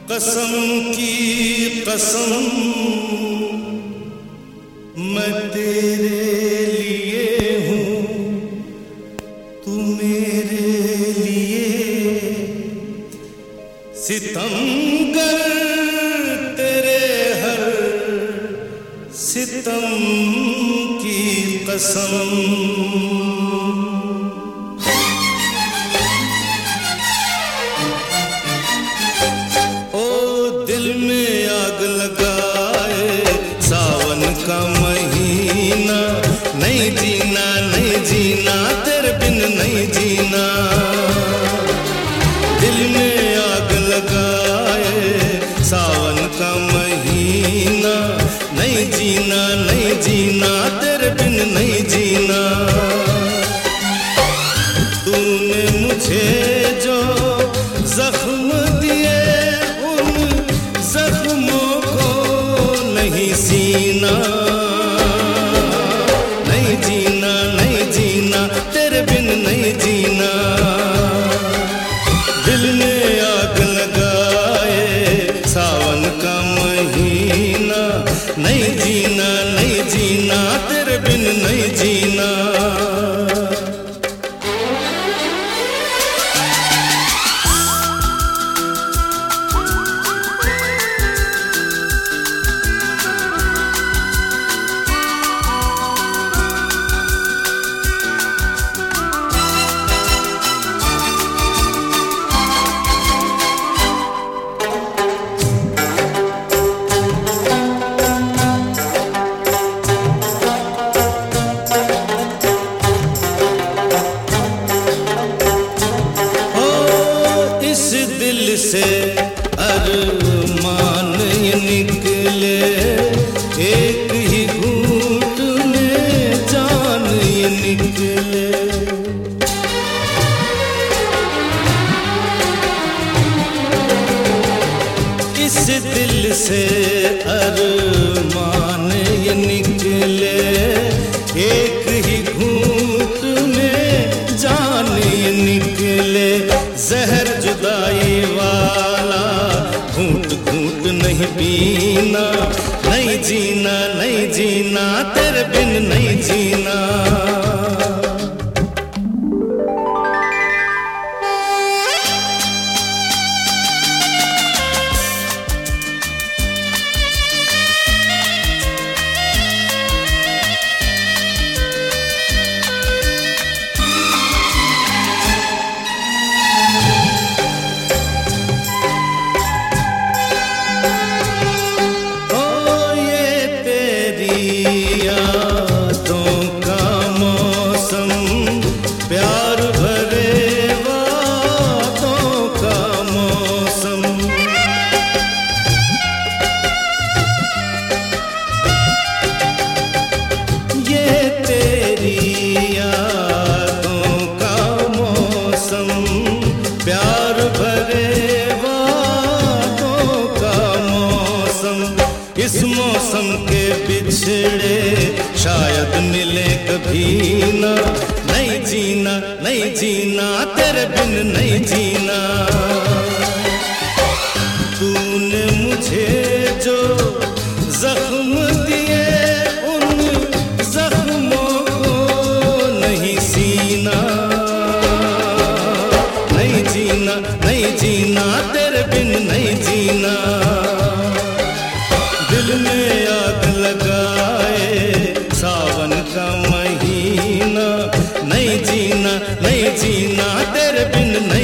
कसम की कसम मैं तेरे लिए हूँ, तू मेरे लिए सितमगर, तेरे हर सितम की कसम। नहीं जीना, नहीं जीना तेरे बिन नहीं जीना, दिल में आग लगाए सावन का महीना। नहीं जीना, नहीं जीना तेरे बिन नहीं जीना। तूने मुझे जो जख्म दिए उन जख्मों को नहीं सीना। तेरे बिन नहीं जीना, दिल में आग लगाए सावन का महीना। नहीं जीना, नहीं जीना तेरे बिन नहीं जीना। दिल से अरमान ये निकले, एक ही घूंट में जान ये निकले। इस दिल से अरमान ये निकले, एक ही घूंट में जान ये निकले। जहर जुदाई वाला घूंट घूंट नहीं पीना। नहीं जीना, नहीं जीना तेरे बिन नहीं जीना। यादों का मौसम, प्यार भरे वादों का मौसम। ये तेरी यादों का मौसम, प्यार भरे वादों का मौसम। इस मौसम के बिछड़े शायद मिले कभी ना। नहीं जीना, नहीं जीना तेरे बिन नहीं जीना। तूने मुझे जो जख्म दिए उन जख्मों को नहीं सीना। नहीं जीना, नहीं जीना तेरे बिन नहीं जीना। दिल में आग लगाए सावन का महीना। नहीं जीना, नहीं जीना तेरे बिन नहीं